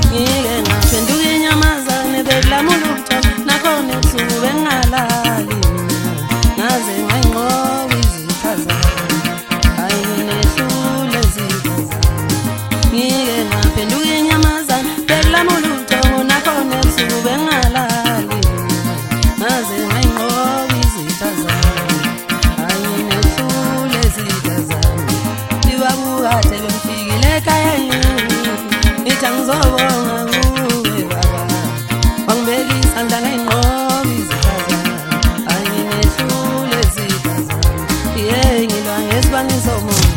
ngike ngaphenduka inyamazane bedlamulutho nakhona ebusuku bengalali ngaze ngayinqoba izitha zami hayi nginehlule izitha zami ngike ngaphenduka inyamazane bedlamulutho nakhona ebusuku bengalali ngaze ngayinqoba izitha zami hayi nginehlule izitha zami ibabukade bemfikile ekhaya ngizobonga kuwe baba wangibeka isandla ngayinqoba izitha zami anginehlule izitha zami ngilwa ngesibani somoya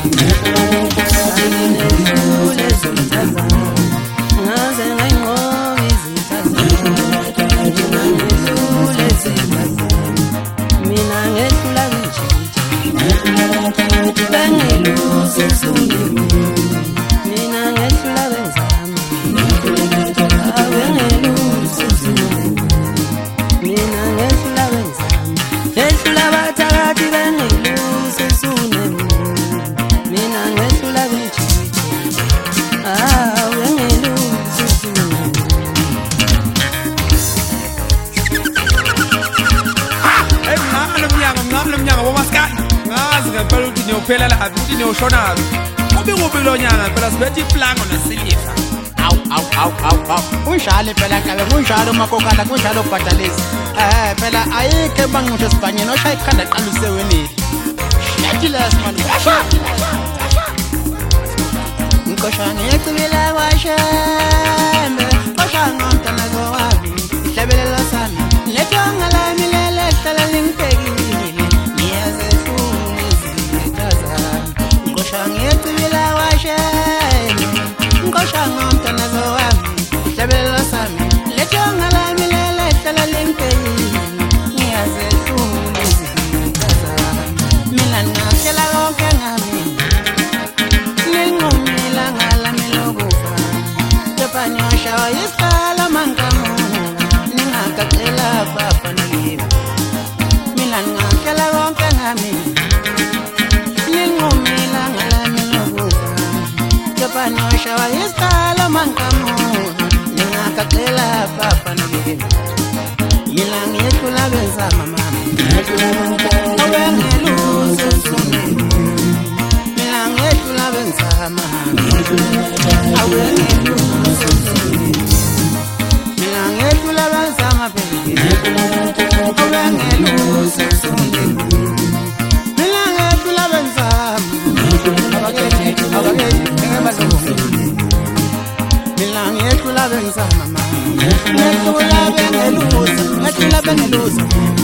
anginehlule izitha zami ngaze ngayinqoba izitha zami anginehlule izitha zami mina ngehlula ngijija bengilusa ebusuku mina ngehlula benzama mina ngehlula benzama ngehlula bathakathi bengilusa ebusuku mina ngehlula ngijija bengilusa ebusuku mnyaka womaskani ngazi ngempela ukuthi niyophela laphi ukuthi niyoshona kuphi lo nyaka phela sibethe iplango nesiliva awu kunjalo phela kabe kunjalo makokala kunjalo kubhadalisi phela ayikho ebangisho sibhanyeni oshaya ikhanda qala usewenile yathilasi manje ngikoshana yecibila kwashembe koshana umntana zowabi ihlabelela sami letonga lami lele hlala lingibhekile ngiyazefuna izitha zami ngikoshana yecibila kwashembe ngikoshana umntana zowabi ihlabelela sami letonga lami lele hlala lingibhekile ngiyazefuna izitha zami mina ngakela konke ngami ningumila ngalami lokufa kepanyosha yisikhala mankamu ningakacela baba nalimi mina ngakela konke ngami ningumila ngalami lokufa kepanyosha yisikhala mankamu ningakacela baba nalimi yila ngiyehlula benzama mama awengeluze usungeni mina ngehlula benzama awengeluze usungeni mina ngehlula benzama baby awengeluze usungeni mina ngehlula benzama abaketi ngemazungu mina ngehlula benzama mama ngehlula bengeluze